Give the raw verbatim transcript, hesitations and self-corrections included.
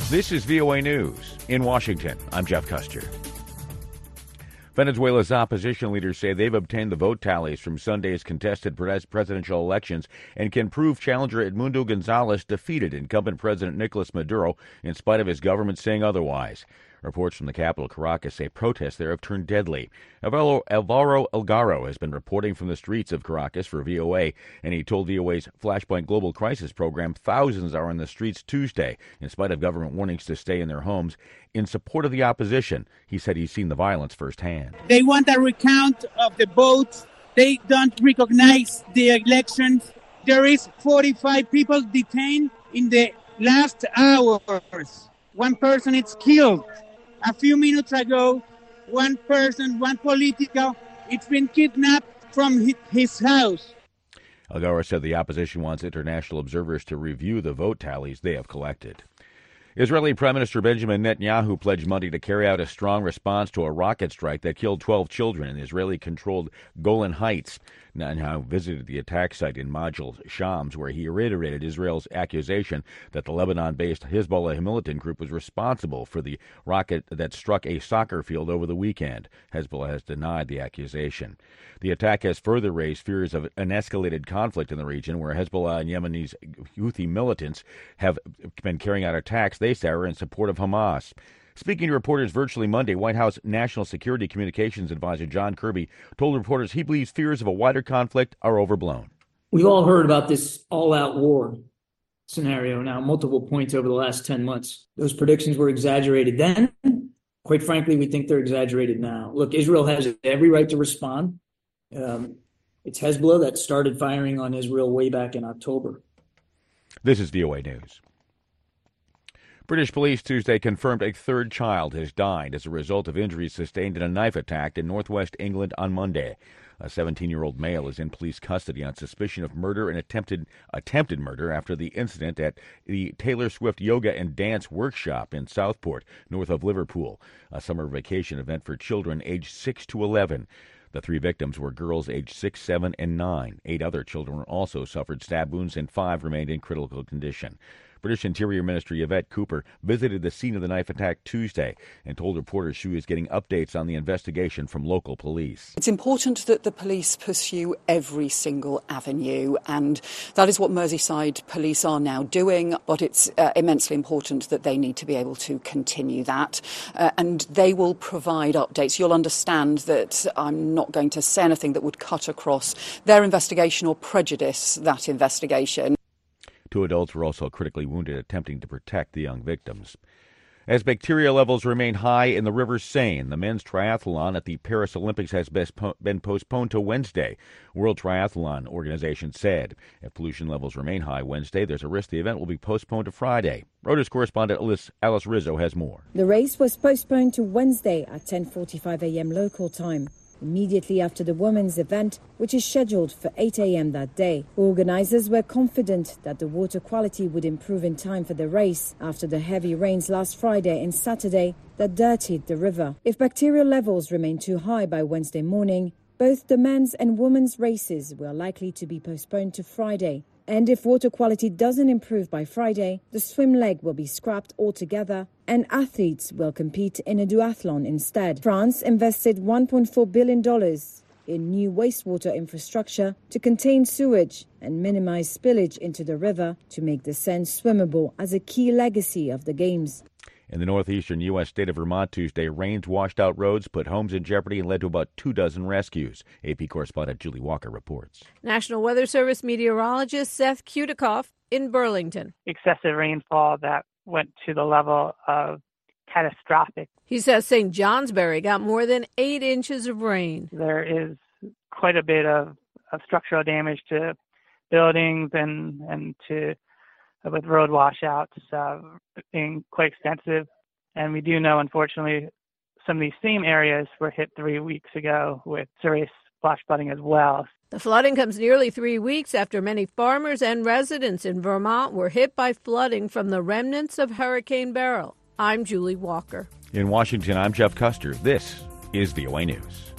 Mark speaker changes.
Speaker 1: This is V O A News. In Washington, I'm Jeff Custer. Venezuela's opposition leaders say they've obtained the vote tallies from Sunday's contested presidential elections and can prove challenger Edmundo Gonzalez defeated incumbent President Nicolas Maduro in spite of his government saying otherwise. Reports from the capital, Caracas, say protests there have turned deadly. Alvaro, Alvaro Elgaro has been reporting from the streets of Caracas for V O A, and he told V O A's Flashpoint Global Crisis program thousands are on the streets Tuesday, in spite of government warnings to stay in their homes, in support of the opposition. He said he's seen the violence firsthand.
Speaker 2: They want a recount of the votes. They don't recognize the elections. There is forty-five people detained in the last hours. One person is killed. A few minutes ago, one person, one political, it's been kidnapped from his house.
Speaker 1: Algaro said the opposition wants international observers to review the vote tallies they have collected. Israeli Prime Minister Benjamin Netanyahu pledged Monday to carry out a strong response to a rocket strike that killed twelve children in Israeli-controlled Golan Heights. Netanyahu visited the attack site in Majal Shams, where he reiterated Israel's accusation that the Lebanon-based Hezbollah militant group was responsible for the rocket that struck a soccer field over the weekend. Hezbollah has denied the accusation. The attack has further raised fears of an escalated conflict in the region, where Hezbollah and Yemenis Houthi militants have been carrying out attacks they say are in support of Hamas. Speaking to reporters virtually Monday, White House National Security Communications Advisor John Kirby told reporters he believes fears of a wider conflict are overblown.
Speaker 3: We've all heard about this all-out war scenario now multiple points over the last ten months. Those predictions were exaggerated then. Quite frankly, we think they're exaggerated now. Look, Israel has every right to respond. Um, it's Hezbollah that started firing on Israel way back in October.
Speaker 1: This is V O A News. British police Tuesday confirmed a third child has died as a result of injuries sustained in a knife attack in northwest England on Monday. A seventeen-year-old male is in police custody on suspicion of murder and attempted attempted murder after the incident at the Taylor Swift Yoga and Dance Workshop in Southport, north of Liverpool, a summer vacation event for children aged six to eleven. The three victims were girls aged six, seven, and nine. Eight other children also suffered stab wounds, and five remained in critical condition. British Interior Minister Yvette Cooper visited the scene of the knife attack Tuesday and told reporters she was getting updates on the investigation from local police.
Speaker 4: It's important that the police pursue every single avenue, and that is what Merseyside police are now doing, but it's uh, immensely important that they need to be able to continue that, uh, and they will provide updates. You'll understand that I'm not going to say anything that would cut across their investigation or prejudice that investigation.
Speaker 1: Two adults were also critically wounded attempting to protect the young victims. As bacteria levels remain high in the River Seine, the men's triathlon at the Paris Olympics has been postponed to Wednesday, World Triathlon Organization said. If pollution levels remain high Wednesday, there's a risk the event will be postponed to Friday. Reuters correspondent Alice, Alice Rizzo has more.
Speaker 5: The race was postponed to Wednesday at ten forty-five a.m. local time, immediately after the women's event, which is scheduled for eight a.m. that day. Organizers were confident that the water quality would improve in time for the race after the heavy rains last Friday and Saturday that dirtied the river. If bacterial levels remain too high by Wednesday morning, both the men's and women's races were likely to be postponed to Friday. And if water quality doesn't improve by Friday, the swim leg will be scrapped altogether and athletes will compete in a duathlon instead. France invested one point four billion dollars in new wastewater infrastructure to contain sewage and minimize spillage into the river to make the Seine swimmable as a key legacy of the Games.
Speaker 1: In the northeastern U S state of Vermont Tuesday, rains washed out roads, put homes in jeopardy, and led to about two dozen rescues. A P correspondent Julie Walker reports.
Speaker 6: National Weather Service meteorologist Seth Kudikoff in Burlington.
Speaker 7: Excessive rainfall that went to the level of catastrophic.
Speaker 6: He says Saint Johnsbury got more than eight inches of rain.
Speaker 7: There is quite a bit of, of structural damage to buildings and, and to with road washouts uh, being quite extensive. And we do know, unfortunately, some of these same areas were hit three weeks ago with serious flash flooding as well.
Speaker 6: The flooding comes nearly three weeks after many farmers and residents in Vermont were hit by flooding from the remnants of Hurricane Beryl. I'm Julie Walker.
Speaker 1: In Washington, I'm Jeff Custer. This is V O A News.